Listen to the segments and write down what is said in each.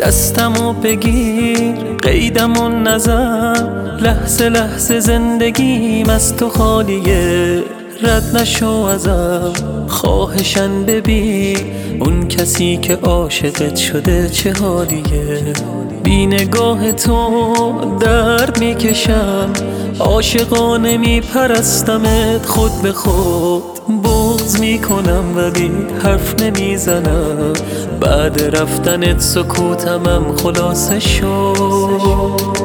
دستمو بگیر قیدمو نزن، لحظه لحظه زندگیم از تو خالیه. رد نشو ازم خواهشن ببین اون کسی که عاشقت شده چه حالیه. بی نگاه تو درد میکشم، عاشقانه میپرستمت خود به خود. بغض میکنم ولی حرف نمیزنم، بعد رفتنت سکوتمم خلاصه شد.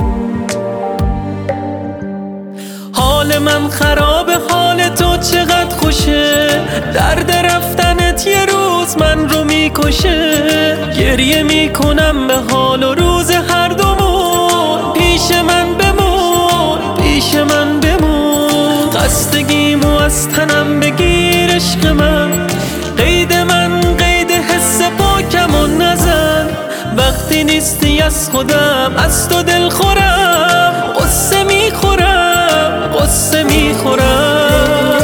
حال من خرابه، حال تو چقدر خوشه، درد رفتنت یه روز من رو میکشه. گریه میکنم به حال و روز هر دومون، پیش من بمون پیش من بمون. خستگیمو از تنم بگیر عشق من، قید حس پاکمو نزن. وقتی نیستی از خودم از تو دل خورم، قصه میخورم قصه میخورم.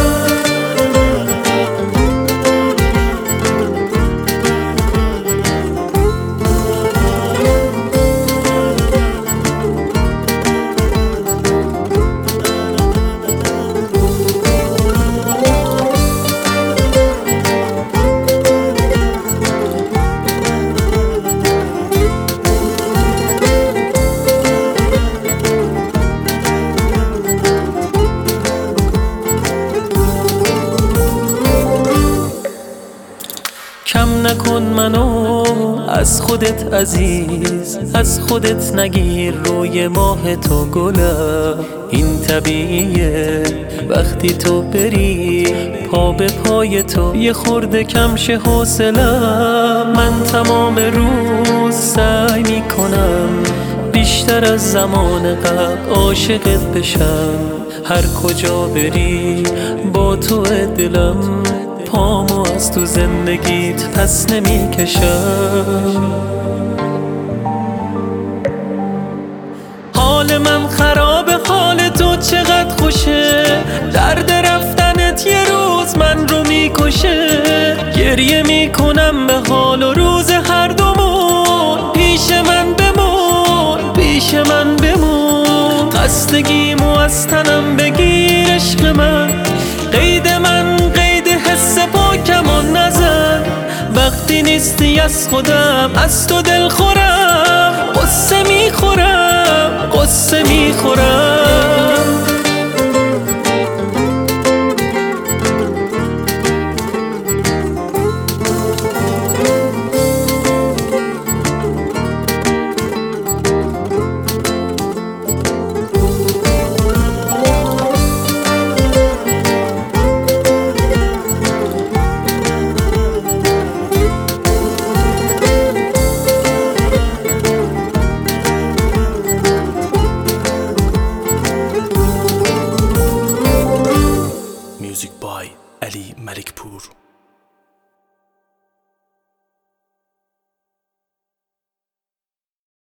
کم نکن منو از خودت عزیز، از خودت نگیر روی ماه تو گلم. این طبیعیه وقتی تو بری، پا به پای تو یه خورده کم شه حوصلم. من تمام روز سعی میکنم بیشتر از زمان قبل عاشقت بشم. هر کجا بری با تو دلم، پامو از تو زندگیت پس نمیکشم. حال من خرابه، حال تو چقدر خوشه، درد رفتنت یه روز من رو میکشه. گریه میکنم به حال و روز هر دومون، پیش من بمون پیش من بمون. خستگیمو از تنم بگیر عشق من، قید حس پاکمو نزن. وقتی نیستی از خودم از تو دل خورم، قصه میخورم قصه میخورم.